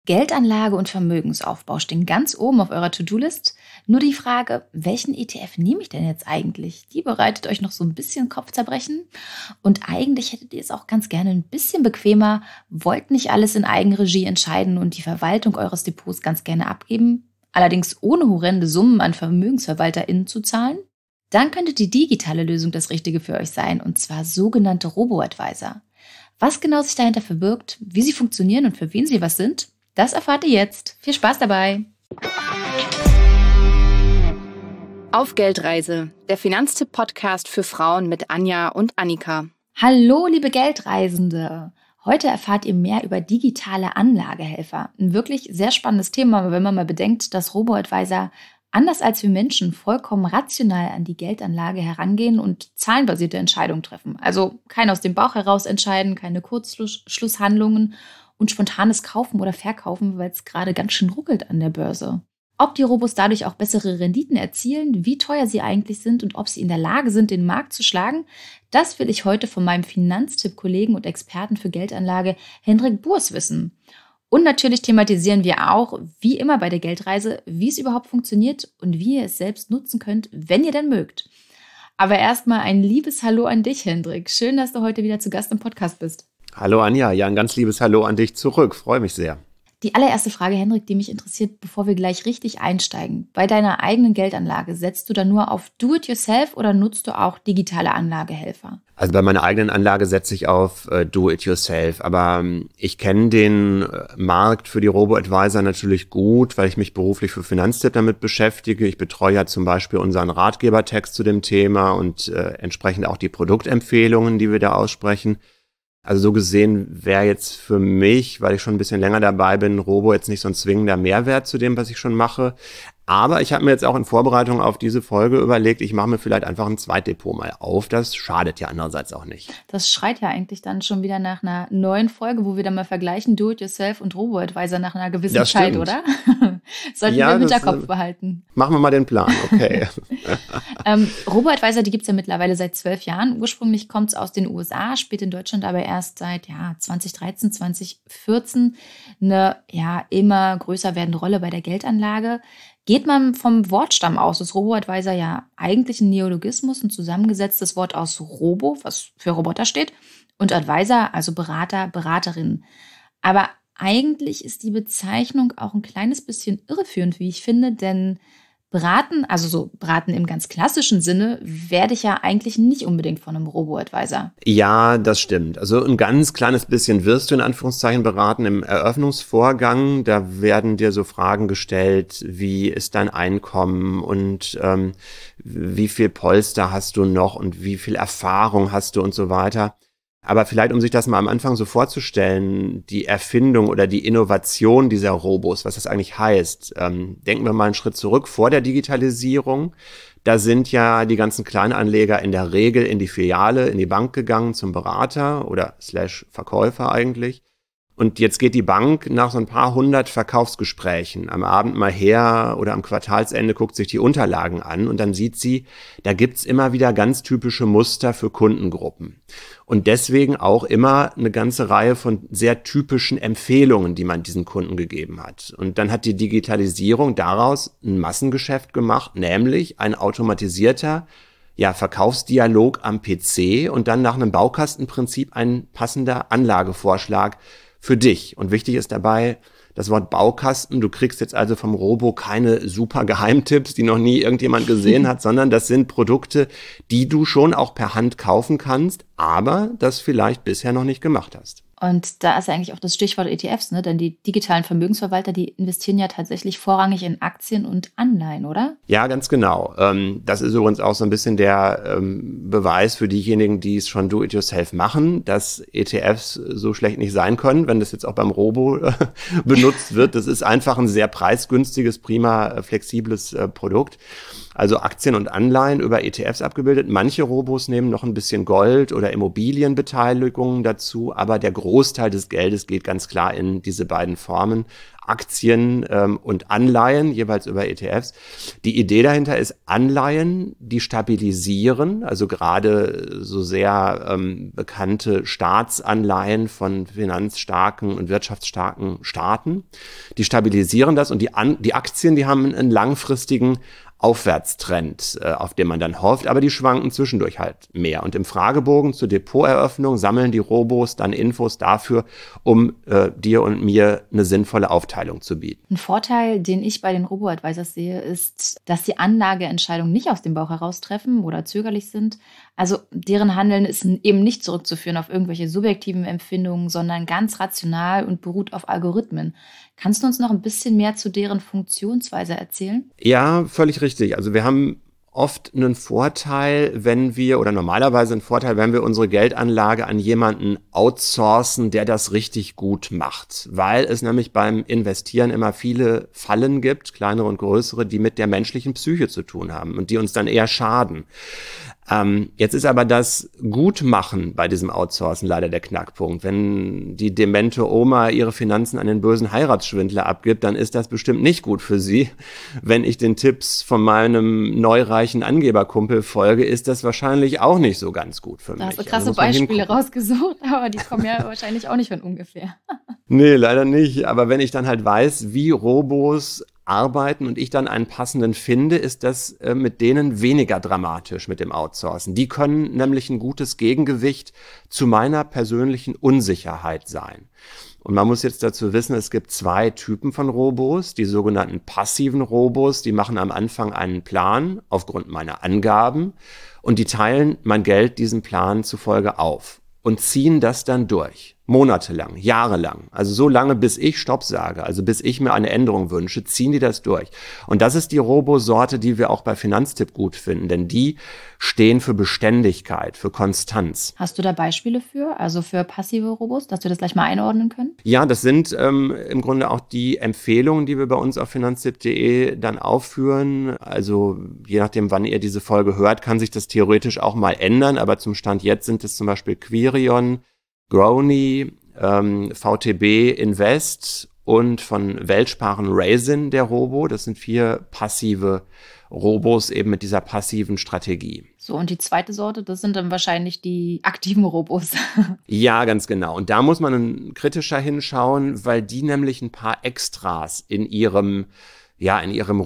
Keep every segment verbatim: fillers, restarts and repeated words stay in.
Geldanlage und Vermögensaufbau stehen ganz oben auf eurer To-Do-List. Nur die Frage, welchen E T F nehme ich denn jetzt eigentlich? Die bereitet euch noch so ein bisschen Kopfzerbrechen. Und eigentlich hättet ihr es auch ganz gerne ein bisschen bequemer, wollt nicht alles in Eigenregie entscheiden und die Verwaltung eures Depots ganz gerne abgeben, allerdings ohne horrende Summen an VermögensverwalterInnen zu zahlen? Dann könnte die digitale Lösung das Richtige für euch sein, und zwar sogenannte Robo-Advisor. Was genau sich dahinter verbirgt, wie sie funktionieren und für wen sie was sind, das erfahrt ihr jetzt. Viel Spaß dabei! Auf Geldreise, der Finanztipp-Podcast für Frauen mit Anja und Annika. Hallo, liebe Geldreisende! Heute erfahrt ihr mehr über digitale Anlagehelfer. Ein wirklich sehr spannendes Thema, wenn man mal bedenkt, dass Robo-Advisor anders als wir Menschen vollkommen rational an die Geldanlage herangehen und zahlenbasierte Entscheidungen treffen. Also kein aus dem Bauch heraus entscheiden, keine Kurzschlusshandlungen und spontanes Kaufen oder Verkaufen, weil es gerade ganz schön ruckelt an der Börse. Ob die Robos dadurch auch bessere Renditen erzielen, wie teuer sie eigentlich sind und ob sie in der Lage sind, den Markt zu schlagen, das will ich heute von meinem Finanztipp-Kollegen und Experten für Geldanlage Hendrik Burs wissen. Und natürlich thematisieren wir auch, wie immer bei der Geldreise, wie es überhaupt funktioniert und wie ihr es selbst nutzen könnt, wenn ihr denn mögt. Aber erstmal ein liebes Hallo an dich, Hendrik. Schön, dass du heute wieder zu Gast im Podcast bist. Hallo Anja, ja, ein ganz liebes Hallo an dich zurück. Freue mich sehr. Die allererste Frage, Hendrik, die mich interessiert, bevor wir gleich richtig einsteigen. Bei deiner eigenen Geldanlage, setzt du da nur auf Do-it-yourself oder nutzt du auch digitale Anlagehelfer? Also bei meiner eigenen Anlage setze ich auf äh, Do-it-yourself. Aber ähm, ich kenne den äh, Markt für die Robo-Advisor natürlich gut, weil ich mich beruflich für Finanztipp damit beschäftige. Ich betreue ja zum Beispiel unseren Ratgebertext zu dem Thema und äh, entsprechend auch die Produktempfehlungen, die wir da aussprechen. Also so gesehen wäre jetzt für mich, weil ich schon ein bisschen länger dabei bin, Robo jetzt nicht so ein zwingender Mehrwert zu dem, was ich schon mache. Aber ich habe mir jetzt auch in Vorbereitung auf diese Folge überlegt, ich mache mir vielleicht einfach ein Zweitdepot mal auf. Das schadet ja andererseits auch nicht. Das schreit ja eigentlich dann schon wieder nach einer neuen Folge, wo wir dann mal vergleichen, Do-it-yourself und Robo-Advisor nach einer gewissen Das Zeit, stimmt. oder? Sollten Ja, wir im das, Hinterkopf äh, behalten. Machen wir mal den Plan, okay. ähm, Robo-Advisor, die gibt es ja mittlerweile seit zwölf Jahren. Ursprünglich kommt es aus den U S A, spielt in Deutschland aber erst seit ja, zwanzig dreizehn, zwanzig vierzehn eine ja, immer größer werdende Rolle bei der Geldanlage. Geht man vom Wortstamm aus, ist Robo-Advisor ja eigentlich ein Neologismus, ein zusammengesetztes Wort aus Robo, was für Roboter steht, und Advisor, also Berater, Beraterin. Aber eigentlich ist die Bezeichnung auch ein kleines bisschen irreführend, wie ich finde, denn beraten, also so beraten im ganz klassischen Sinne, werde ich ja eigentlich nicht unbedingt von einem Robo-Advisor. Ja, das stimmt. Also ein ganz kleines bisschen wirst du in Anführungszeichen beraten im Eröffnungsvorgang. Da werden dir so Fragen gestellt, wie ist dein Einkommen und ähm, wie viel Polster hast du noch und wie viel Erfahrung hast du und so weiter. Aber vielleicht, um sich das mal am Anfang so vorzustellen, die Erfindung oder die Innovation dieser Robos, was das eigentlich heißt, ähm, denken wir mal einen Schritt zurück vor der Digitalisierung. Da sind ja die ganzen Kleinanleger in der Regel in die Filiale, in die Bank gegangen zum Berater oder slash Verkäufer eigentlich. Und jetzt geht die Bank nach so ein paar hundert Verkaufsgesprächen am Abend mal her oder am Quartalsende, guckt sich die Unterlagen an und dann sieht sie, da gibt's immer wieder ganz typische Muster für Kundengruppen. Und deswegen auch immer eine ganze Reihe von sehr typischen Empfehlungen, die man diesen Kunden gegeben hat. Und dann hat die Digitalisierung daraus ein Massengeschäft gemacht, nämlich ein automatisierter ja, Verkaufsdialog am P C und dann nach einem Baukastenprinzip ein passender Anlagevorschlag für dich. Und wichtig ist dabei das Wort Baukasten. Du kriegst jetzt also vom Robo keine super Geheimtipps, die noch nie irgendjemand gesehen hat, sondern das sind Produkte, die du schon auch per Hand kaufen kannst, aber das vielleicht bisher noch nicht gemacht hast. Und da ist ja eigentlich auch das Stichwort E T Fs, ne? Denn die digitalen Vermögensverwalter, die investieren ja tatsächlich vorrangig in Aktien und Anleihen, oder? Ja, ganz genau. Das ist übrigens auch so ein bisschen der Beweis für diejenigen, die es schon do-it-yourself machen, dass E T Fs so schlecht nicht sein können, wenn das jetzt auch beim Robo benutzt wird. Das ist einfach ein sehr preisgünstiges, prima, flexibles Produkt. Also Aktien und Anleihen über E T Fs abgebildet. Manche Robos nehmen noch ein bisschen Gold- oder Immobilienbeteiligungen dazu, aber der Großteil des Geldes geht ganz klar in diese beiden Formen. Aktien ähm, und Anleihen, jeweils über E T Fs. Die Idee dahinter ist, Anleihen, die stabilisieren, also gerade so sehr ähm, bekannte Staatsanleihen von finanzstarken und wirtschaftsstarken Staaten, die stabilisieren das, und die, An- die Aktien, die haben einen langfristigen Aufwärtstrend, äh, auf den man dann hofft, aber die schwanken zwischendurch halt mehr. Und im Fragebogen zur Depoteröffnung sammeln die Robos dann Infos dafür, um äh, dir und mir eine sinnvolle Aufteilung zu bieten. Ein Vorteil, den ich bei den Robo-Advisors sehe, ist, dass die Anlageentscheidungen nicht aus dem Bauch heraus treffen oder zögerlich sind. Also deren Handeln ist eben nicht zurückzuführen auf irgendwelche subjektiven Empfindungen, sondern ganz rational und beruht auf Algorithmen. Kannst du uns noch ein bisschen mehr zu deren Funktionsweise erzählen? Ja, völlig richtig. Also wir haben oft einen Vorteil, wenn wir, oder normalerweise einen Vorteil, wenn wir unsere Geldanlage an jemanden outsourcen, der das richtig gut macht. Weil es nämlich beim Investieren immer viele Fallen gibt, kleinere und größere, die mit der menschlichen Psyche zu tun haben und die uns dann eher schaden. Ähm, jetzt ist aber das Gutmachen bei diesem Outsourcen leider der Knackpunkt. Wenn die demente Oma ihre Finanzen an den bösen Heiratsschwindler abgibt, dann ist das bestimmt nicht gut für sie. Wenn ich den Tipps von meinem neureichen Angeberkumpel folge, ist das wahrscheinlich auch nicht so ganz gut für mich. Da hast du krasse also Beispiele rausgesucht, aber die kommen ja wahrscheinlich auch nicht von ungefähr. Nee, leider nicht. Aber wenn ich dann halt weiß, wie Robos arbeiten und ich dann einen passenden finde, ist das äh, mit denen weniger dramatisch mit dem Outsourcen. Die können nämlich ein gutes Gegengewicht zu meiner persönlichen Unsicherheit sein. Und man muss jetzt dazu wissen, es gibt zwei Typen von Robos, die sogenannten passiven Robos, die machen am Anfang einen Plan aufgrund meiner Angaben und die teilen mein Geld diesem Plan zufolge auf und ziehen das dann durch. Monatelang, jahrelang, also so lange, bis ich Stopp sage, also bis ich mir eine Änderung wünsche, ziehen die das durch. Und das ist die Robosorte, die wir auch bei Finanztipp gut finden, denn die stehen für Beständigkeit, für Konstanz. Hast du da Beispiele für, also für passive Robos, dass wir das gleich mal einordnen können? Ja, das sind ähm, im Grunde auch die Empfehlungen, die wir bei uns auf finanztipp punkt de dann aufführen. Also je nachdem, wann ihr diese Folge hört, kann sich das theoretisch auch mal ändern, aber zum Stand jetzt sind es zum Beispiel Quirion, Grony, ähm, V T B Invest und von Weltsparen Raisin, der Robo. Das sind vier passive Robos eben mit dieser passiven Strategie. So, und die zweite Sorte, das sind dann wahrscheinlich die aktiven Robos. Ja, ganz genau. Und da muss man kritischer hinschauen, weil die nämlich ein paar Extras in ihrem ja, in ihrem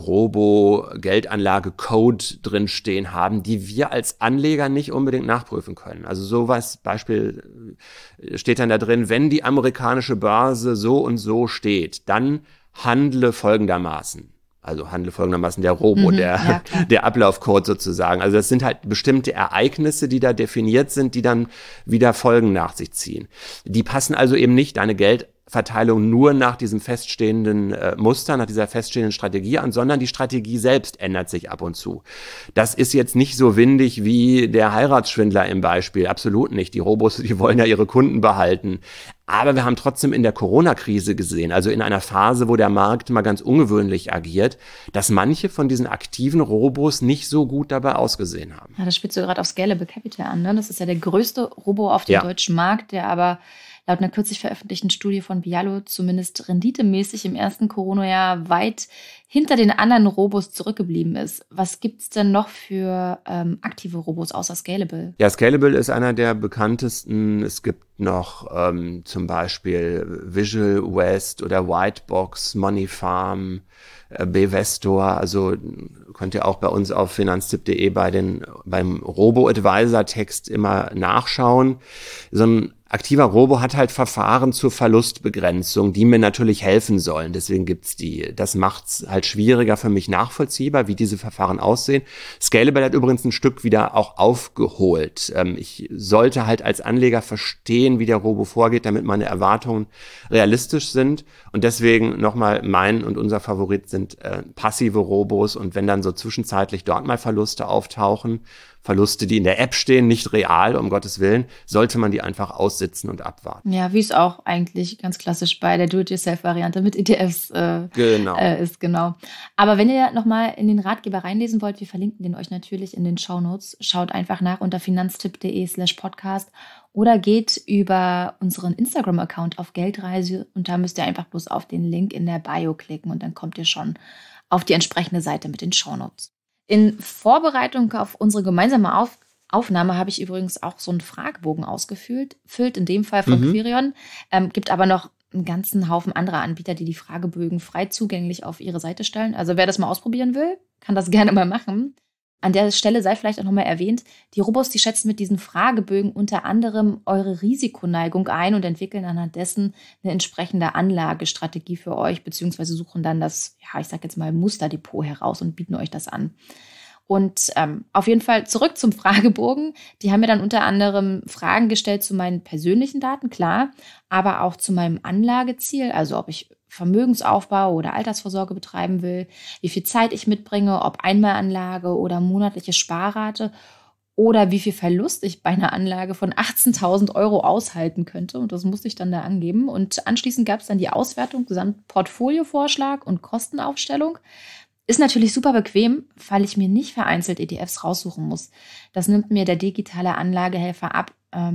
Robo-Geldanlage-Code drinstehen haben, die wir als Anleger nicht unbedingt nachprüfen können. Also sowas, Beispiel steht dann da drin, wenn die amerikanische Börse so und so steht, dann handle folgendermaßen. Also handle folgendermaßen der Robo, mhm, der, ja, der Ablaufcode sozusagen. Also das sind halt bestimmte Ereignisse, die da definiert sind, die dann wieder Folgen nach sich ziehen. Die passen also eben nicht deine Geldverteilung nur nach diesem feststehenden äh, Muster, nach dieser feststehenden Strategie an, sondern die Strategie selbst ändert sich ab und zu. Das ist jetzt nicht so windig wie der Heiratsschwindler im Beispiel, absolut nicht. Die Robos, die wollen ja ihre Kunden behalten. Aber wir haben trotzdem in der Corona-Krise gesehen, also in einer Phase, wo der Markt mal ganz ungewöhnlich agiert, dass manche von diesen aktiven Robos nicht so gut dabei ausgesehen haben. Ja, das spielst du gerade auf Scalable Capital an, ne? Das ist ja der größte Robo auf dem ja. deutschen Markt, der aber laut einer kürzlich veröffentlichten Studie von Bialo zumindest renditemäßig im ersten Corona-Jahr weit hinter den anderen Robos zurückgeblieben ist. Was gibt es denn noch für ähm, aktive Robos außer Scalable? Ja, Scalable ist einer der bekanntesten. Es gibt noch ähm, zum Beispiel Visual West oder Whitebox, Money Farm, äh, Bevestor. Also könnt ihr auch bei uns auf finanztipp punkt de bei den beim Robo-Advisor-Text immer nachschauen. So ein aktiver Robo hat halt Verfahren zur Verlustbegrenzung, die mir natürlich helfen sollen. Deswegen gibt's die. Das macht's halt schwieriger für mich nachvollziehbar, wie diese Verfahren aussehen. Scalable hat übrigens ein Stück wieder auch aufgeholt. Ähm, ich sollte halt als Anleger verstehen, wie der Robo vorgeht, damit meine Erwartungen realistisch sind. Und deswegen nochmal mein und unser Favorit sind äh, passive Robos. Und wenn dann so zwischenzeitlich dort mal Verluste auftauchen, Verluste, die in der App stehen, nicht real, um Gottes Willen, sollte man die einfach aussitzen und abwarten. Ja, wie es auch eigentlich ganz klassisch bei der Do-it-yourself-Variante mit E T Fs äh, genau. äh, ist, genau. Aber wenn ihr nochmal in den Ratgeber reinlesen wollt, wir verlinken den euch natürlich in den Shownotes. Schaut einfach nach unter finanztipp punkt de slash podcast. oder geht über unseren Instagram-Account auf Geldreise und da müsst ihr einfach bloß auf den Link in der Bio klicken und dann kommt ihr schon auf die entsprechende Seite mit den Shownotes. In Vorbereitung auf unsere gemeinsame auf Aufnahme habe ich übrigens auch so einen Fragebogen ausgefüllt, füllt in dem Fall von Mhm. Quirion, ähm, gibt aber noch einen ganzen Haufen anderer Anbieter, die die Fragebögen frei zugänglich auf ihre Seite stellen. Also wer das mal ausprobieren will, kann das gerne mal machen. An der Stelle sei vielleicht auch nochmal erwähnt, die Robos, die schätzen mit diesen Fragebögen unter anderem eure Risikoneigung ein und entwickeln anhand dessen eine entsprechende Anlagestrategie für euch, beziehungsweise suchen dann das, ja, ich sag jetzt mal Musterdepot heraus und bieten euch das an. Und ähm, auf jeden Fall zurück zum Fragebogen. Die haben mir dann unter anderem Fragen gestellt zu meinen persönlichen Daten, klar, aber auch zu meinem Anlageziel, also ob ich Vermögensaufbau oder Altersvorsorge betreiben will, wie viel Zeit ich mitbringe, ob Einmalanlage oder monatliche Sparrate oder wie viel Verlust ich bei einer Anlage von achtzehntausend Euro aushalten könnte. Und das musste ich dann da angeben. Und anschließend gab es dann die Auswertung, Gesamtportfoliovorschlag und Kostenaufstellung. Ist natürlich super bequem, weil ich mir nicht vereinzelt E T Fs raussuchen muss. Das nimmt mir der digitale Anlagehelfer ab.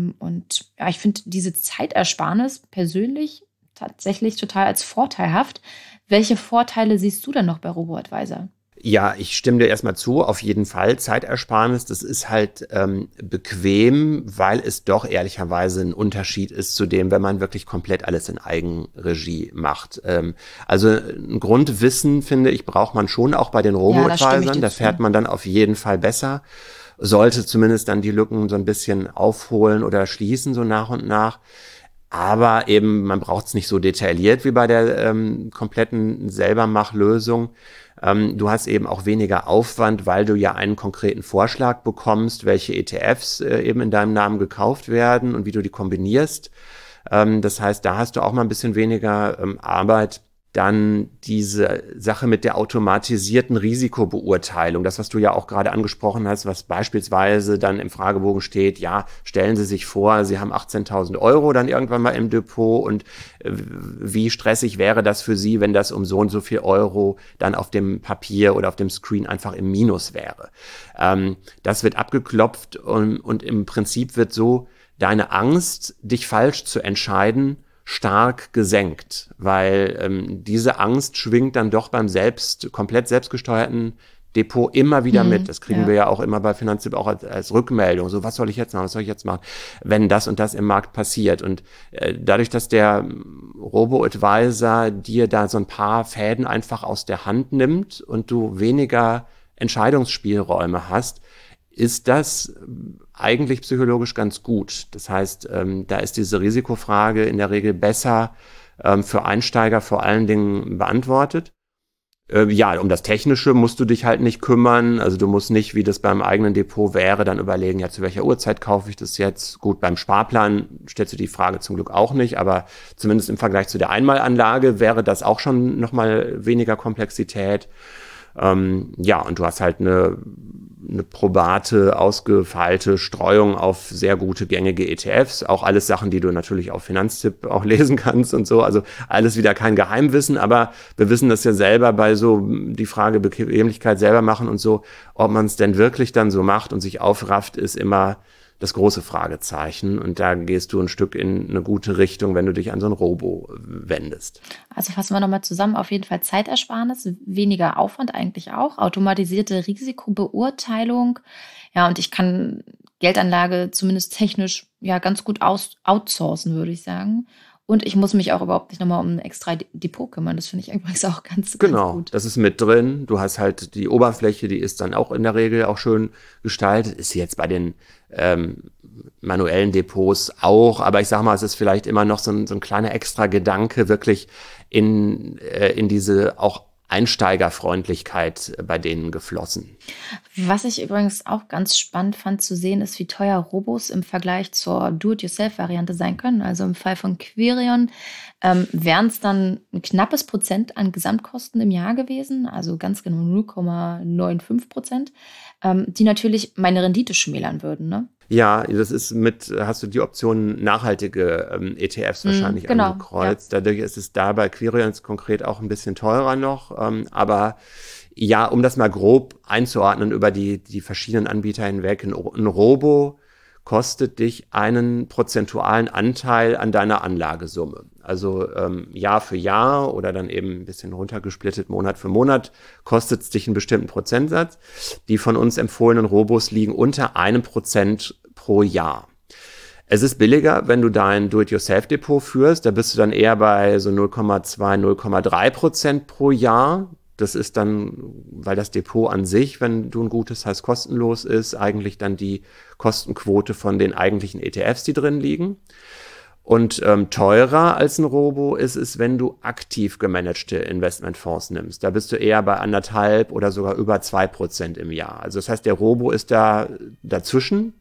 Und ja, ich finde diese Zeitersparnis persönlich tatsächlich total als vorteilhaft. Welche Vorteile siehst du denn noch bei Robo-Advisor? Ja, ich stimme dir erstmal zu, auf jeden Fall. Zeitersparnis, das ist halt ähm, bequem, weil es doch ehrlicherweise ein Unterschied ist zu dem, wenn man wirklich komplett alles in Eigenregie macht. Ähm, also ein Grundwissen, finde ich, braucht man schon auch bei den Robo-Advisern. Ja, da fährt man dann auf jeden Fall besser. Sollte zumindest dann die Lücken so ein bisschen aufholen oder schließen, so nach und nach. Aber eben, man braucht es nicht so detailliert wie bei der ähm, kompletten Selbermachlösung. Ähm, du hast eben auch weniger Aufwand, weil du ja einen konkreten Vorschlag bekommst, welche E T Fs äh, eben in deinem Namen gekauft werden und wie du die kombinierst. Ähm, das heißt, da hast du auch mal ein bisschen weniger ähm, Arbeit. Dann diese Sache mit der automatisierten Risikobeurteilung, das, was du ja auch gerade angesprochen hast, was beispielsweise dann im Fragebogen steht, ja, stellen Sie sich vor, Sie haben achtzehntausend Euro dann irgendwann mal im Depot und äh, wie stressig wäre das für Sie, wenn das um so und so viel Euro dann auf dem Papier oder auf dem Screen einfach im Minus wäre. Ähm, das wird abgeklopft und, und im Prinzip wird so deine Angst, dich falsch zu entscheiden, stark gesenkt, weil ähm, diese Angst schwingt dann doch beim selbst komplett selbstgesteuerten Depot immer wieder Mhm, mit. Das kriegen ja. wir ja auch immer bei Finanztipp auch als, als Rückmeldung. So, was soll ich jetzt machen, was soll ich jetzt machen, wenn das und das im Markt passiert? Und äh, dadurch, dass der Robo-Advisor dir da so ein paar Fäden einfach aus der Hand nimmt und du weniger Entscheidungsspielräume hast, ist das eigentlich psychologisch ganz gut. Das heißt, ähm, da ist diese Risikofrage in der Regel besser ähm, für Einsteiger vor allen Dingen beantwortet. Äh, ja, um das Technische musst du dich halt nicht kümmern. Also du musst nicht, wie das beim eigenen Depot wäre, dann überlegen, ja, zu welcher Uhrzeit kaufe ich das jetzt? Gut, beim Sparplan stellst du die Frage zum Glück auch nicht, aber zumindest im Vergleich zu der Einmalanlage wäre das auch schon nochmal weniger Komplexität. Ähm, ja, und du hast halt eine eine probate, ausgefeilte Streuung auf sehr gute, gängige E T Fs. Auch alles Sachen, die du natürlich auf Finanztipp auch lesen kannst und so. Also alles wieder kein Geheimwissen, aber wir wissen das ja selber bei so die Frage Bequemlichkeit selber machen und so. Ob man es denn wirklich dann so macht und sich aufrafft, ist immer das große Fragezeichen. Und da gehst du ein Stück in eine gute Richtung, wenn du dich an so ein Robo wendest. Also fassen wir nochmal zusammen, auf jeden Fall Zeitersparnis, weniger Aufwand eigentlich auch, automatisierte Risikobeurteilung. Ja, und ich kann Geldanlage zumindest technisch ja ganz gut aus outsourcen, würde ich sagen. Und ich muss mich auch überhaupt nicht nochmal um ein extra Depot kümmern. Das finde ich übrigens auch ganz, genau, ganz gut. Das ist mit drin. Du hast halt die Oberfläche, die ist dann auch in der Regel auch schön gestaltet. Ist jetzt bei den ähm, manuellen Depots auch. Aber ich sag mal, es ist vielleicht immer noch so ein, so ein kleiner extra Gedanke wirklich in, äh, in diese auch Einsteigerfreundlichkeit bei denen geflossen. Was ich übrigens auch ganz spannend fand zu sehen, ist, wie teuer Robos im Vergleich zur Do-it-yourself-Variante sein können. Also im Fall von Quirion ähm, wären es dann ein knappes Prozent an Gesamtkosten im Jahr gewesen, also ganz genau null Komma fünfundneunzig Prozent, ähm, die natürlich meine Rendite schmälern würden, ne? Ja, das ist mit, hast du die Option nachhaltige ähm, E T Fs wahrscheinlich mm, genau, angekreuzt. Ja. Dadurch ist es da bei Quirion konkret auch ein bisschen teurer noch. Ähm, aber ja, um das mal grob einzuordnen über die, die verschiedenen Anbieter hinweg, ein, ein Robo kostet dich einen prozentualen Anteil an deiner Anlagesumme. Also ähm, Jahr für Jahr oder dann eben ein bisschen runtergesplittet Monat für Monat kostet es dich einen bestimmten Prozentsatz. Die von uns empfohlenen Robos liegen unter einem Prozent pro Jahr. Es ist billiger, wenn du dein Do-it-yourself-Depot führst. Da bist du dann eher bei so null Komma zwei, null Komma drei Prozent pro Jahr. Das ist dann, weil das Depot an sich, wenn du ein gutes hast, kostenlos ist, eigentlich dann die Kostenquote von den eigentlichen E T Fs, die drin liegen. Und ähm, teurer als ein Robo ist es, wenn du aktiv gemanagte Investmentfonds nimmst. Da bist du eher bei anderthalb oder sogar über zwei Prozent im Jahr. Also das heißt, der Robo ist da dazwischen.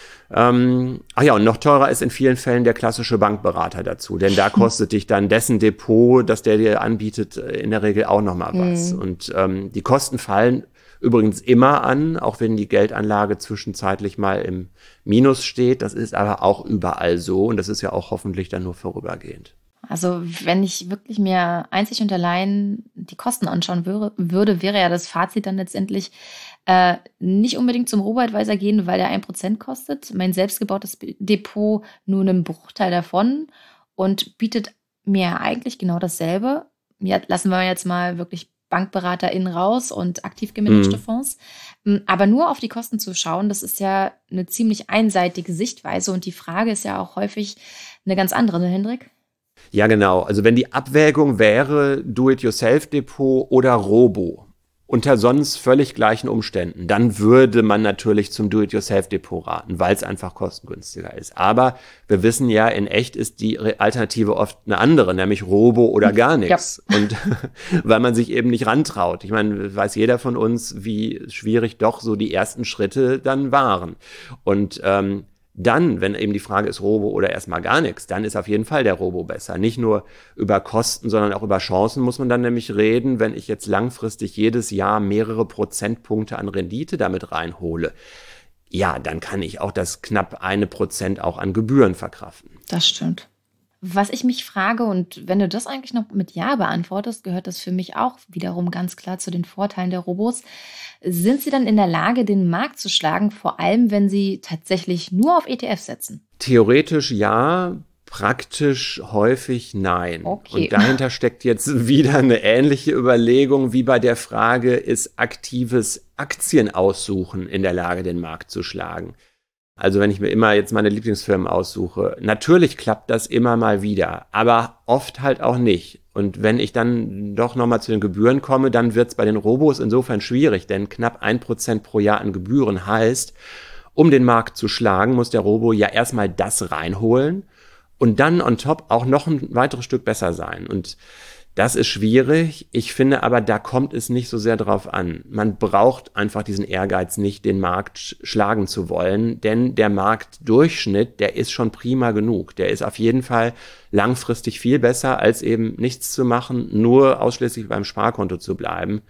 Ähm, ach ja, und noch teurer ist in vielen Fällen der klassische Bankberater dazu, denn da kostet dich dann dessen Depot, das der dir anbietet, in der Regel auch nochmal was. Mhm. Und ähm, die Kosten fallen übrigens immer an, auch wenn die Geldanlage zwischenzeitlich mal im Minus steht. Das ist aber auch überall so und das ist ja auch hoffentlich dann nur vorübergehend. Also wenn ich wirklich mir einzig und allein die Kosten anschauen würde, würde wäre ja das Fazit dann letztendlich äh, nicht unbedingt zum Robo-Advisor gehen, weil der ein Prozent kostet. Mein selbstgebautes Depot nur einen Bruchteil davon und bietet mir eigentlich genau dasselbe. Ja, lassen wir jetzt mal wirklich BankberaterInnen raus und aktiv gemanagte mhm. Fonds. Aber nur auf die Kosten zu schauen, das ist ja eine ziemlich einseitige Sichtweise und die Frage ist ja auch häufig eine ganz andere, ne, Hendrik? Ja, genau. Also wenn die Abwägung wäre, Do-it-yourself-Depot oder Robo, unter sonst völlig gleichen Umständen, dann würde man natürlich zum Do-it-yourself-Depot raten, weil es einfach kostengünstiger ist. Aber wir wissen ja, in echt ist die Alternative oft eine andere, nämlich Robo oder gar nichts. Ja. Und weil man sich eben nicht rantraut. Ich meine, weiß jeder von uns, wie schwierig doch so die ersten Schritte dann waren. Und ähm, dann, wenn eben die Frage ist, Robo oder erstmal gar nichts, dann ist auf jeden Fall der Robo besser. Nicht nur über Kosten, sondern auch über Chancen muss man dann nämlich reden. Wenn ich jetzt langfristig jedes Jahr mehrere Prozentpunkte an Rendite damit reinhole, ja, dann kann ich auch das knapp eine Prozent auch an Gebühren verkraften. Das stimmt. Was ich mich frage, und wenn du das eigentlich noch mit Ja beantwortest, gehört das für mich auch wiederum ganz klar zu den Vorteilen der Robos. Sind sie dann in der Lage, den Markt zu schlagen, vor allem wenn sie tatsächlich nur auf E T Fs setzen? Theoretisch ja, praktisch häufig nein. Okay. Und dahinter steckt jetzt wieder eine ähnliche Überlegung wie bei der Frage, ist aktives Aktienaussuchen in der Lage, den Markt zu schlagen? Also wenn ich mir immer jetzt meine Lieblingsfirmen aussuche, natürlich klappt das immer mal wieder, aber oft halt auch nicht. Und wenn ich dann doch nochmal zu den Gebühren komme, dann wird es bei den Robos insofern schwierig, denn knapp ein Prozent pro Jahr an Gebühren heißt, um den Markt zu schlagen, muss der Robo ja erstmal das reinholen und dann on top auch noch ein weiteres Stück besser sein. Und das ist schwierig. Ich finde aber, da kommt es nicht so sehr drauf an. Man braucht einfach diesen Ehrgeiz nicht, den Markt schlagen zu wollen, denn der Marktdurchschnitt, der ist schon prima genug. Der ist auf jeden Fall langfristig viel besser, als eben nichts zu machen, nur ausschließlich beim Sparkonto zu bleiben.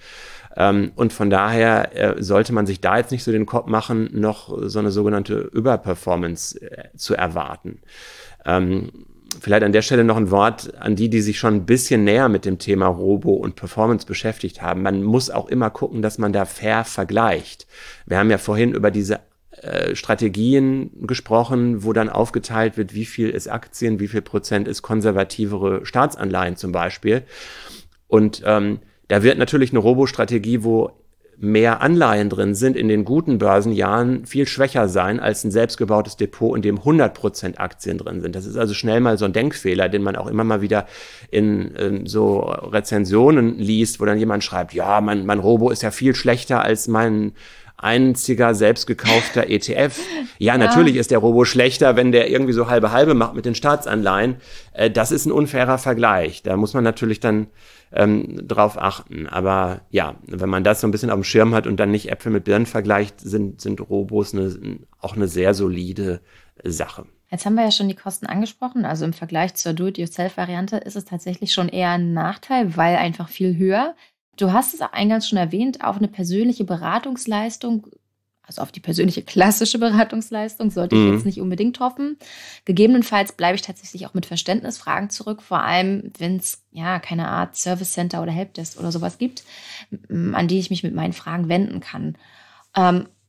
Und von daher sollte man sich da jetzt nicht so den Kopf machen, noch so eine sogenannte Überperformance zu erwarten. Vielleicht an der Stelle noch ein Wort an die, die sich schon ein bisschen näher mit dem Thema Robo und Performance beschäftigt haben. Man muss auch immer gucken, dass man da fair vergleicht. Wir haben ja vorhin über diese äh, Strategien gesprochen, wo dann aufgeteilt wird, wie viel ist Aktien, wie viel Prozent ist konservativere Staatsanleihen zum Beispiel. Und ähm, da wird natürlich eine Robo-Strategie, wo mehr Anleihen drin sind, in den guten Börsenjahren viel schwächer sein als ein selbstgebautes Depot, in dem hundert Prozent Aktien drin sind. Das ist also schnell mal so ein Denkfehler, den man auch immer mal wieder in, in so Rezensionen liest, wo dann jemand schreibt, ja, mein, mein Robo ist ja viel schlechter als mein einziger selbst gekaufter E T F. Ja, ja, natürlich ist der Robo schlechter, wenn der irgendwie so halbe halbe macht mit den Staatsanleihen. Äh, das ist ein unfairer Vergleich. Da muss man natürlich dann ähm, drauf achten. Aber ja, wenn man das so ein bisschen auf dem Schirm hat und dann nicht Äpfel mit Birnen vergleicht, sind, sind Robos eine, auch eine sehr solide Sache. Jetzt haben wir ja schon die Kosten angesprochen. Also im Vergleich zur Do-it-yourself-Variante ist es tatsächlich schon eher ein Nachteil, weil einfach viel höher. Du hast es auch eingangs schon erwähnt, auf eine persönliche Beratungsleistung, also auf die persönliche klassische Beratungsleistung, sollte ich mhm. jetzt nicht unbedingt hoffen. Gegebenenfalls bleibe ich tatsächlich auch mit Verständnisfragen zurück, vor allem wenn es ja keine Art Service Center oder Helpdesk oder sowas gibt, an die ich mich mit meinen Fragen wenden kann.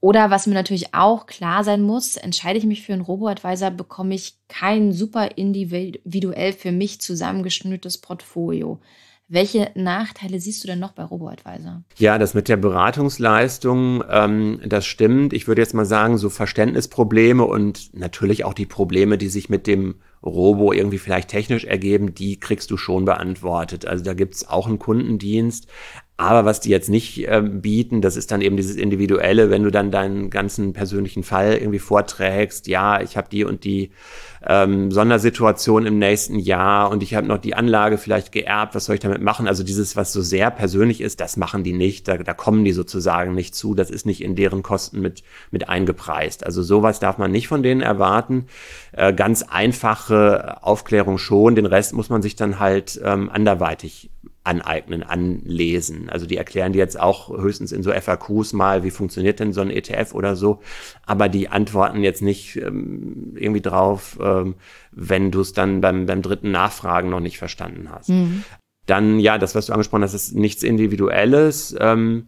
Oder was mir natürlich auch klar sein muss, entscheide ich mich für einen Robo-Advisor, bekomme ich kein super individuell für mich zusammengeschnürtes Portfolio. Welche Nachteile siehst du denn noch bei Robo-Advisor? Ja, das mit der Beratungsleistung, ähm, das stimmt. Ich würde jetzt mal sagen, so Verständnisprobleme und natürlich auch die Probleme, die sich mit dem Robo irgendwie vielleicht technisch ergeben, die kriegst du schon beantwortet. Also da gibt's auch einen Kundendienst. Aber was die jetzt nicht äh, bieten, das ist dann eben dieses Individuelle, wenn du dann deinen ganzen persönlichen Fall irgendwie vorträgst, ja, ich habe die und die ähm, Sondersituation im nächsten Jahr und ich habe noch die Anlage vielleicht geerbt, was soll ich damit machen? Also dieses, was so sehr persönlich ist, das machen die nicht, da, da kommen die sozusagen nicht zu, das ist nicht in deren Kosten mit, mit eingepreist. Also sowas darf man nicht von denen erwarten. Äh, ganz einfache Aufklärung schon, den Rest muss man sich dann halt ähm, anderweitig aneignen, anlesen. Also die erklären dir jetzt auch höchstens in so F A Qs mal, wie funktioniert denn so ein E T F oder so, aber die antworten jetzt nicht ähm, irgendwie drauf, ähm, wenn du es dann beim, beim dritten Nachfragen noch nicht verstanden hast. Mhm. Dann, ja, das, was du angesprochen hast, ist nichts Individuelles, ähm,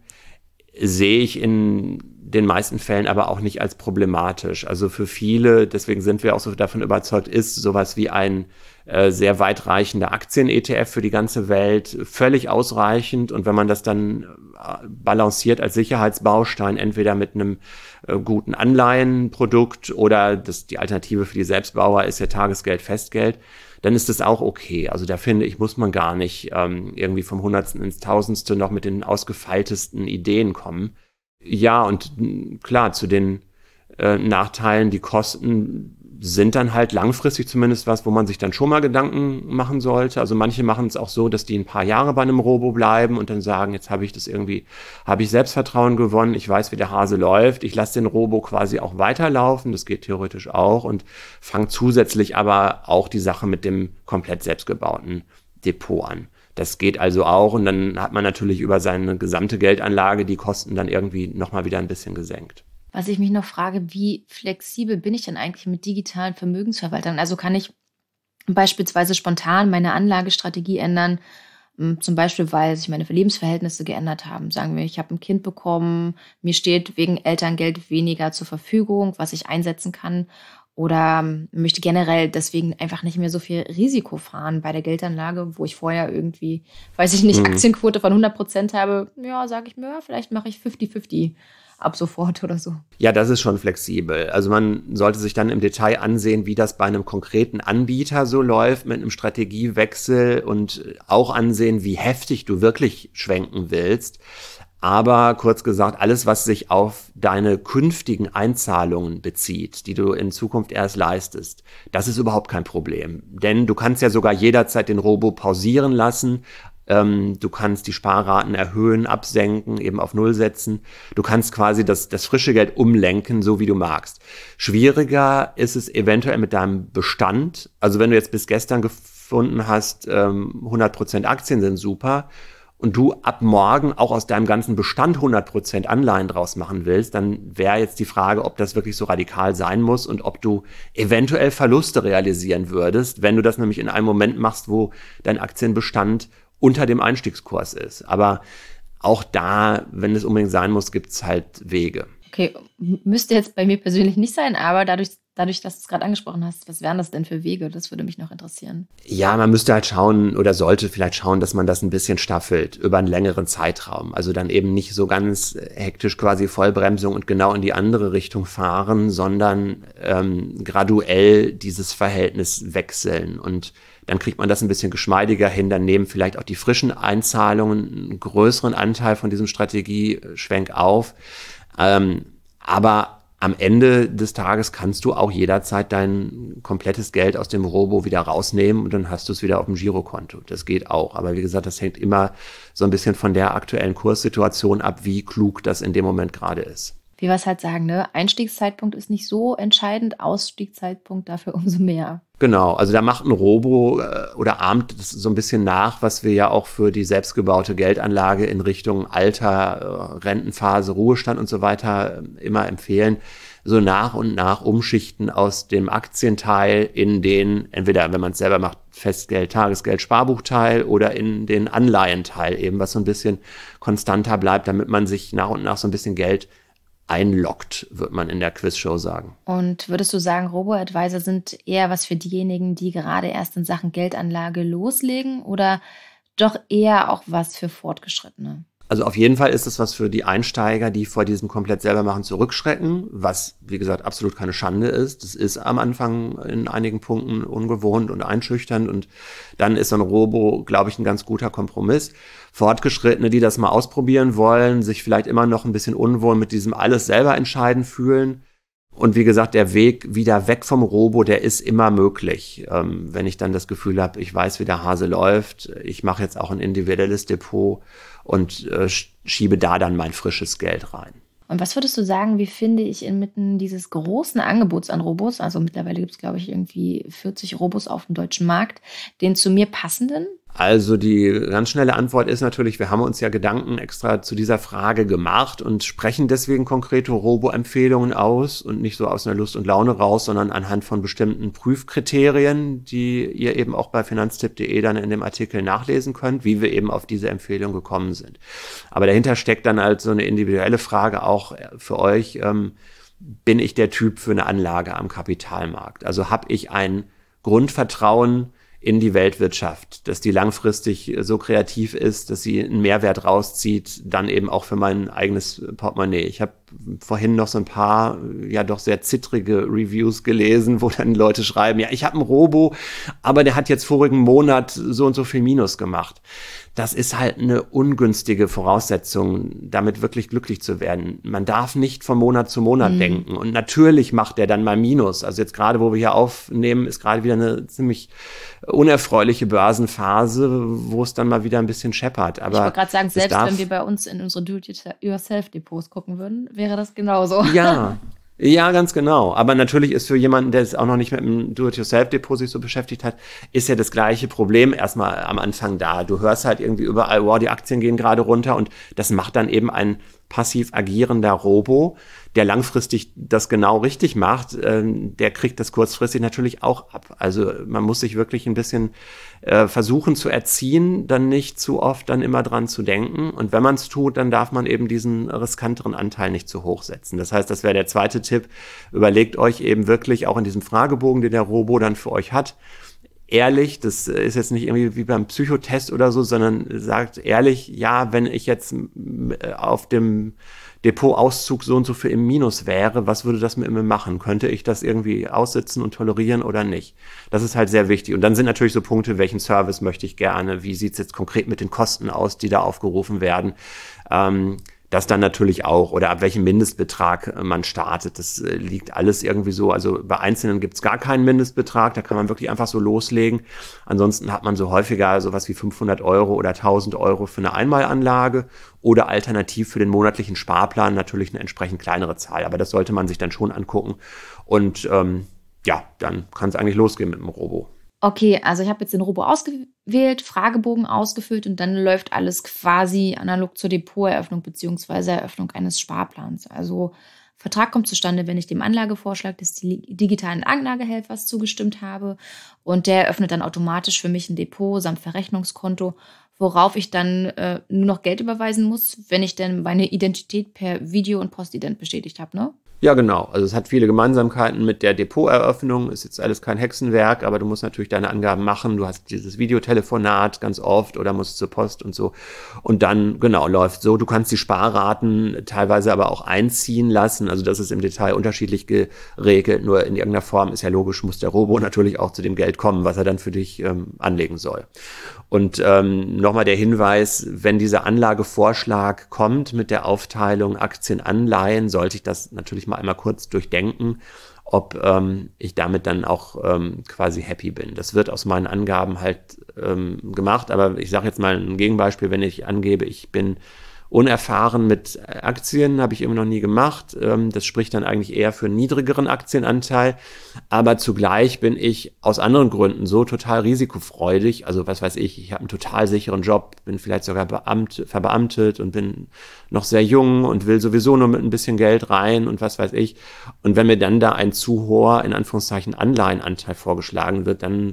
sehe ich in den meisten Fällen aber auch nicht als problematisch. Also für viele, deswegen sind wir auch so davon überzeugt, ist sowas wie ein äh, sehr weitreichender Aktien-E T F für die ganze Welt völlig ausreichend. Und wenn man das dann äh, balanciert als Sicherheitsbaustein, entweder mit einem äh, guten Anleihenprodukt oder das, die Alternative für die Selbstbauer ist ja Tagesgeld, Festgeld, dann ist das auch okay. Also da finde ich, muss man gar nicht ähm, irgendwie vom Hundertsten ins Tausendste noch mit den ausgefeiltesten Ideen kommen. Ja, und klar, zu den äh, Nachteilen, die Kosten sind dann halt langfristig zumindest was, wo man sich dann schon mal Gedanken machen sollte. Also manche machen es auch so, dass die ein paar Jahre bei einem Robo bleiben und dann sagen, jetzt habe ich das irgendwie, habe ich Selbstvertrauen gewonnen, ich weiß, wie der Hase läuft, ich lasse den Robo quasi auch weiterlaufen, das geht theoretisch auch und fange zusätzlich aber auch die Sache mit dem komplett selbstgebauten Depot an. Das geht also auch und dann hat man natürlich über seine gesamte Geldanlage die Kosten dann irgendwie nochmal wieder ein bisschen gesenkt. Was ich mich noch frage, wie flexibel bin ich denn eigentlich mit digitalen Vermögensverwaltern? Also kann ich beispielsweise spontan meine Anlagestrategie ändern, zum Beispiel, weil sich meine Lebensverhältnisse geändert haben. Sagen wir, ich habe ein Kind bekommen, mir steht wegen Elterngeld weniger zur Verfügung, was ich einsetzen kann. Oder möchte generell deswegen einfach nicht mehr so viel Risiko fahren bei der Geldanlage, wo ich vorher irgendwie, weiß ich nicht, mhm. Aktienquote von hundert Prozent habe. Ja, sage ich mir, ja, vielleicht mache ich fünfzig fünfzig ab sofort oder so. Ja, das ist schon flexibel. Also man sollte sich dann im Detail ansehen, wie das bei einem konkreten Anbieter so läuft mit einem Strategiewechsel und auch ansehen, wie heftig du wirklich schwenken willst. Aber kurz gesagt, alles, was sich auf deine künftigen Einzahlungen bezieht, die du in Zukunft erst leistest, das ist überhaupt kein Problem. Denn du kannst ja sogar jederzeit den Robo pausieren lassen. Ähm, du kannst die Sparraten erhöhen, absenken, eben auf Null setzen. Du kannst quasi das, das frische Geld umlenken, so wie du magst. Schwieriger ist es eventuell mit deinem Bestand. Also wenn du jetzt bis gestern gefunden hast, ähm, hundert Prozent Aktien sind super, und du ab morgen auch aus deinem ganzen Bestand hundert Prozent Anleihen draus machen willst, dann wäre jetzt die Frage, ob das wirklich so radikal sein muss und ob du eventuell Verluste realisieren würdest, wenn du das nämlich in einem Moment machst, wo dein Aktienbestand unter dem Einstiegskurs ist. Aber auch da, wenn es unbedingt sein muss, gibt es halt Wege. Okay, müsste jetzt bei mir persönlich nicht sein, aber dadurch, dadurch, dass du es gerade angesprochen hast, was wären das denn für Wege? Das würde mich noch interessieren. Ja, man müsste halt schauen oder sollte vielleicht schauen, dass man das ein bisschen staffelt über einen längeren Zeitraum. Also dann eben nicht so ganz hektisch quasi Vollbremsung und genau in die andere Richtung fahren, sondern ähm, graduell dieses Verhältnis wechseln. Und dann kriegt man das ein bisschen geschmeidiger hin. Dann nehmen vielleicht auch die frischen Einzahlungen einen größeren Anteil von diesem Strategieschwenk auf. Ähm, aber am Ende des Tages kannst du auch jederzeit dein komplettes Geld aus dem Robo wieder rausnehmen und dann hast du es wieder auf dem Girokonto. Das geht auch. Aber wie gesagt, das hängt immer so ein bisschen von der aktuellen Kurssituation ab, wie klug das in dem Moment gerade ist. Wie wir es halt sagen, ne? Einstiegszeitpunkt ist nicht so entscheidend, Ausstiegszeitpunkt dafür umso mehr. Genau, also da macht ein Robo äh, oder ahmt das so ein bisschen nach, was wir ja auch für die selbstgebaute Geldanlage in Richtung Alter, äh, Rentenphase, Ruhestand und so weiter äh, immer empfehlen. So nach und nach umschichten aus dem Aktienteil in den, entweder wenn man es selber macht, Festgeld, Tagesgeld, Sparbuchteil oder in den Anleihenteil eben, was so ein bisschen konstanter bleibt, damit man sich nach und nach so ein bisschen Geld einloggt, wird man in der Quizshow sagen. Und würdest du sagen, Robo-Advisor sind eher was für diejenigen, die gerade erst in Sachen Geldanlage loslegen oder doch eher auch was für Fortgeschrittene? Also auf jeden Fall ist es was für die Einsteiger, die vor diesem komplett selber machen zurückschrecken, was, wie gesagt, absolut keine Schande ist. Das ist am Anfang in einigen Punkten ungewohnt und einschüchternd und dann ist so ein Robo, glaube ich, ein ganz guter Kompromiss. Fortgeschrittene, die das mal ausprobieren wollen, sich vielleicht immer noch ein bisschen unwohl mit diesem alles selber entscheiden fühlen. Und wie gesagt, der Weg wieder weg vom Robo, der ist immer möglich. Ähm, wenn ich dann das Gefühl habe, ich weiß, wie der Hase läuft, ich mache jetzt auch ein individuelles Depot und äh, schiebe da dann mein frisches Geld rein. Und was würdest du sagen, wie finde ich inmitten dieses großen Angebots an Robos, also mittlerweile gibt es, glaube ich, irgendwie vierzig Robos auf dem deutschen Markt, den zu mir passenden? Also die ganz schnelle Antwort ist natürlich, wir haben uns ja Gedanken extra zu dieser Frage gemacht und sprechen deswegen konkrete Robo-Empfehlungen aus und nicht so aus einer Lust und Laune raus, sondern anhand von bestimmten Prüfkriterien, die ihr eben auch bei finanztipp punkt de dann in dem Artikel nachlesen könnt, wie wir eben auf diese Empfehlung gekommen sind. Aber dahinter steckt dann halt so eine individuelle Frage auch für euch, ähm, bin ich der Typ für eine Anlage am Kapitalmarkt? Also habe ich ein Grundvertrauen in die Weltwirtschaft, dass die langfristig so kreativ ist, dass sie einen Mehrwert rauszieht, dann eben auch für mein eigenes Portemonnaie. Ich habe vorhin noch so ein paar, ja doch sehr zittrige Reviews gelesen, wo dann Leute schreiben, ja, ich habe einen Robo, aber der hat jetzt vorigen Monat so und so viel Minus gemacht. Das ist halt eine ungünstige Voraussetzung, damit wirklich glücklich zu werden. Man darf nicht von Monat zu Monat mhm. denken. Und natürlich macht der dann mal Minus. Also jetzt gerade, wo wir hier aufnehmen, ist gerade wieder eine ziemlich unerfreuliche Börsenphase, wo es dann mal wieder ein bisschen scheppert. Aber ich wollte gerade sagen, selbst wenn wir bei uns in unsere Do-it-yourself-Depots gucken würden, wäre das genauso. Ja, ja, ganz genau. Aber natürlich ist für jemanden, der es auch noch nicht mit dem Do-it-yourself-Depot sich so beschäftigt hat, ist ja das gleiche Problem erstmal am Anfang da. Du hörst halt irgendwie überall, wow, die Aktien gehen gerade runter und das macht dann eben ein passiv agierender Robo, der langfristig das genau richtig macht, äh, der kriegt das kurzfristig natürlich auch ab. Also man muss sich wirklich ein bisschen äh, versuchen zu erziehen, dann nicht zu oft dann immer dran zu denken. Und wenn man es tut, dann darf man eben diesen riskanteren Anteil nicht zu hoch setzen. Das heißt, das wäre der zweite Tipp. Überlegt euch eben wirklich auch in diesem Fragebogen, den der Robo dann für euch hat, ehrlich, das ist jetzt nicht irgendwie wie beim Psychotest oder so, sondern sagt ehrlich, ja, wenn ich jetzt auf dem Depotauszug so und so viel im Minus wäre, was würde das mit mir machen? Könnte ich das irgendwie aussitzen und tolerieren oder nicht? Das ist halt sehr wichtig. Und dann sind natürlich so Punkte, welchen Service möchte ich gerne? Wie sieht es jetzt konkret mit den Kosten aus, die da aufgerufen werden? Ähm, Das dann natürlich auch, oder ab welchem Mindestbetrag man startet. Das liegt alles irgendwie so. Also bei Einzelnen gibt es gar keinen Mindestbetrag, da kann man wirklich einfach so loslegen. Ansonsten hat man so häufiger sowas wie fünfhundert Euro oder tausend Euro für eine Einmalanlage oder alternativ für den monatlichen Sparplan natürlich eine entsprechend kleinere Zahl. Aber das sollte man sich dann schon angucken. Und ähm, ja, dann kann es eigentlich losgehen mit dem Robo. Okay, also ich habe jetzt den Robo ausgewählt, Fragebogen ausgefüllt und dann läuft alles quasi analog zur Depoteröffnung bzw. Eröffnung eines Sparplans. Also Vertrag kommt zustande, wenn ich dem Anlagevorschlag des digitalen Anlagehelfers zugestimmt habe und der eröffnet dann automatisch für mich ein Depot samt Verrechnungskonto, worauf ich dann äh, nur noch Geld überweisen muss, wenn ich dann meine Identität per Video- und Postident bestätigt habe, ne? Ja, genau. Also es hat viele Gemeinsamkeiten mit der Depoteröffnung. Ist jetzt alles kein Hexenwerk, aber du musst natürlich deine Angaben machen. Du hast dieses Videotelefonat ganz oft oder musst zur Post und so. Und dann, genau, läuft so. Du kannst die Sparraten teilweise aber auch einziehen lassen. Also das ist im Detail unterschiedlich geregelt. Nur in irgendeiner Form ist ja logisch, muss der Robo natürlich auch zu dem Geld kommen, was er dann für dich ähm, anlegen soll. Und ähm, nochmal der Hinweis, wenn dieser Anlagevorschlag kommt mit der Aufteilung Aktien, Anleihen, sollte ich das natürlich mal einmal kurz durchdenken, ob ähm, ich damit dann auch ähm, quasi happy bin. Das wird aus meinen Angaben halt ähm, gemacht, aber ich sage jetzt mal ein Gegenbeispiel, wenn ich angebe, ich bin unerfahren mit Aktien, habe ich immer noch nie gemacht. Das spricht dann eigentlich eher für einen niedrigeren Aktienanteil. Aber zugleich bin ich aus anderen Gründen so total risikofreudig. Also was weiß ich, ich habe einen total sicheren Job, bin vielleicht sogar beamt, verbeamtet und bin noch sehr jung und will sowieso nur mit ein bisschen Geld rein und was weiß ich. Und wenn mir dann da ein zu hoher, in Anführungszeichen, Anleihenanteil vorgeschlagen wird, dann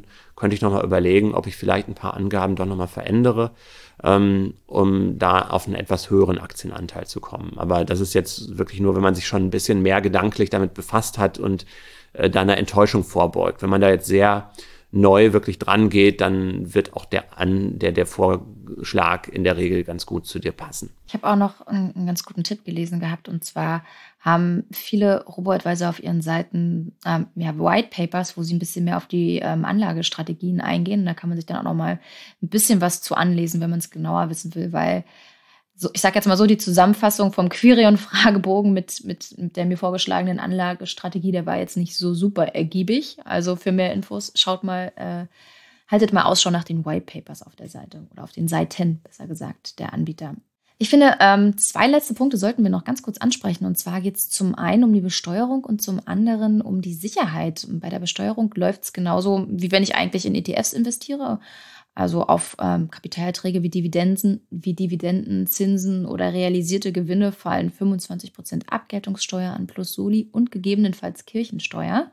könnte ich nochmal überlegen, ob ich vielleicht ein paar Angaben doch nochmal verändere, ähm, um da auf einen etwas höheren Aktienanteil zu kommen. Aber das ist jetzt wirklich nur, wenn man sich schon ein bisschen mehr gedanklich damit befasst hat und äh, da einer Enttäuschung vorbeugt. Wenn man da jetzt sehr neu wirklich dran geht, dann wird auch der, An, der, der Vorschlag in der Regel ganz gut zu dir passen. Ich habe auch noch einen, einen ganz guten Tipp gelesen gehabt, und zwar haben viele Robo-Advisor auf ihren Seiten ähm, ja, White Papers, wo sie ein bisschen mehr auf die ähm, Anlagestrategien eingehen. Da kann man sich dann auch noch mal ein bisschen was zu anlesen, wenn man es genauer wissen will, weil so, ich sage jetzt mal so, die Zusammenfassung vom Quirion-Fragebogen mit, mit, mit der mir vorgeschlagenen Anlagestrategie, der war jetzt nicht so super ergiebig. Also für mehr Infos schaut mal, äh, haltet mal Ausschau nach den White Papers auf der Seite oder auf den Seiten, besser gesagt, der Anbieter. Ich finde, ähm, zwei letzte Punkte sollten wir noch ganz kurz ansprechen. Und zwar geht es zum einen um die Besteuerung und zum anderen um die Sicherheit. Und bei der Besteuerung läuft es genauso, wie wenn ich eigentlich in E T Fs investiere. Also auf ähm, Kapitalerträge wie Dividenden, wie Dividenden, Zinsen oder realisierte Gewinne fallen fünfundzwanzig Prozent Abgeltungssteuer an plus Soli und gegebenenfalls Kirchensteuer.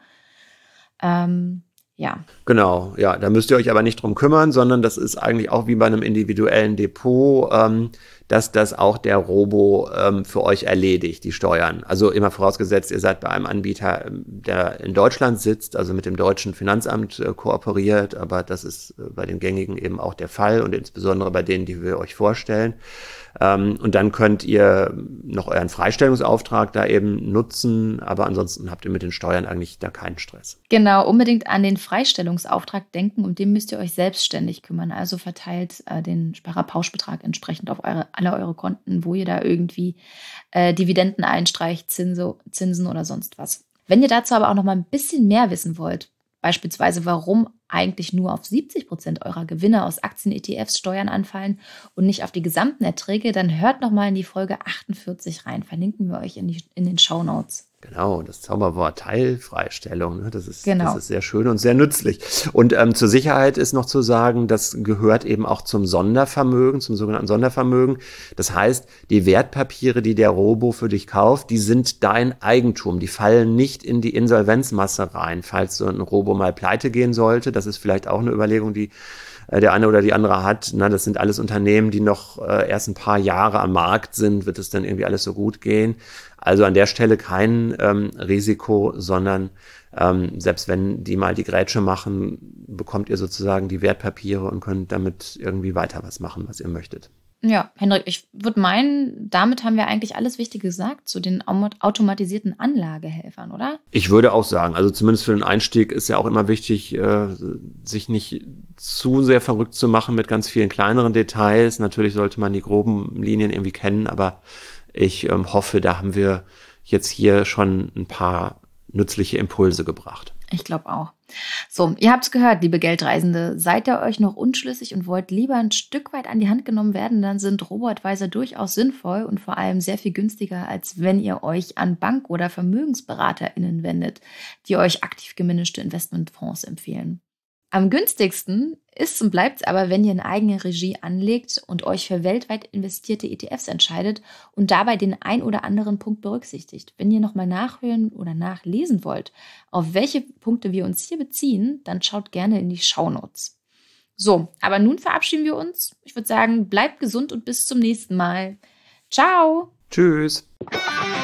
Ähm, ja. Genau, ja, da müsst ihr euch aber nicht drum kümmern, sondern das ist eigentlich auch wie bei einem individuellen Depot, ähm, dass das auch der Robo ähm, für euch erledigt, die Steuern. Also immer vorausgesetzt, ihr seid bei einem Anbieter, der in Deutschland sitzt, also mit dem deutschen Finanzamt äh, kooperiert, aber das ist äh, bei den gängigen eben auch der Fall und insbesondere bei denen, die wir euch vorstellen. Ähm, und dann könnt ihr noch euren Freistellungsauftrag da eben nutzen, aber ansonsten habt ihr mit den Steuern eigentlich da keinen Stress. Genau, unbedingt an den Freistellungsauftrag denken, um den müsst ihr euch selbstständig kümmern. Also verteilt äh, den Sparerpauschbetrag entsprechend auf eure, alle eure Konten, wo ihr da irgendwie äh, Dividenden einstreicht, Zinse, Zinsen oder sonst was. Wenn ihr dazu aber auch noch mal ein bisschen mehr wissen wollt, beispielsweise warum eigentlich nur auf siebzig Prozent eurer Gewinne aus Aktien-E T Fs Steuern anfallen und nicht auf die gesamten Erträge, dann hört noch mal in die Folge achtundvierzig rein. Verlinken wir euch in, die, in den Shownotes. Genau, das Zauberwort Teilfreistellung, ne? das, ist, genau. das ist sehr schön und sehr nützlich. Und ähm, zur Sicherheit ist noch zu sagen, das gehört eben auch zum Sondervermögen, zum sogenannten Sondervermögen. Das heißt, die Wertpapiere, die der Robo für dich kauft, die sind dein Eigentum. Die fallen nicht in die Insolvenzmasse rein, falls so ein Robo mal pleite gehen sollte. Das ist vielleicht auch eine Überlegung, die der eine oder die andere hat. Na, das sind alles Unternehmen, die noch äh, erst ein paar Jahre am Markt sind. Wird es dann irgendwie alles so gut gehen? Also an der Stelle kein ähm, Risiko, sondern ähm, selbst wenn die mal die Grätsche machen, bekommt ihr sozusagen die Wertpapiere und könnt damit irgendwie weiter was machen, was ihr möchtet. Ja, Hendrik, ich würde meinen, damit haben wir eigentlich alles Wichtige gesagt zu den automatisierten Anlagehelfern, oder? Ich würde auch sagen, also zumindest für den Einstieg ist ja auch immer wichtig, äh, sich nicht zu sehr verrückt zu machen mit ganz vielen kleineren Details. Natürlich sollte man die groben Linien irgendwie kennen, aber ich ähm, hoffe, da haben wir jetzt hier schon ein paar nützliche Impulse gebracht. Ich glaube auch. So, ihr habt es gehört, liebe Geldreisende. Seid ihr euch noch unschlüssig und wollt lieber ein Stück weit an die Hand genommen werden, dann sind Robo-Advisor durchaus sinnvoll und vor allem sehr viel günstiger, als wenn ihr euch an Bank- oder VermögensberaterInnen wendet, die euch aktiv gemanagte Investmentfonds empfehlen. Am günstigsten ist und bleibt es aber, wenn ihr eine eigene Regie anlegt und euch für weltweit investierte E T Fs entscheidet und dabei den ein oder anderen Punkt berücksichtigt. Wenn ihr nochmal nachhören oder nachlesen wollt, auf welche Punkte wir uns hier beziehen, dann schaut gerne in die Shownotes. So, aber nun verabschieden wir uns. Ich würde sagen, bleibt gesund und bis zum nächsten Mal. Ciao! Tschüss!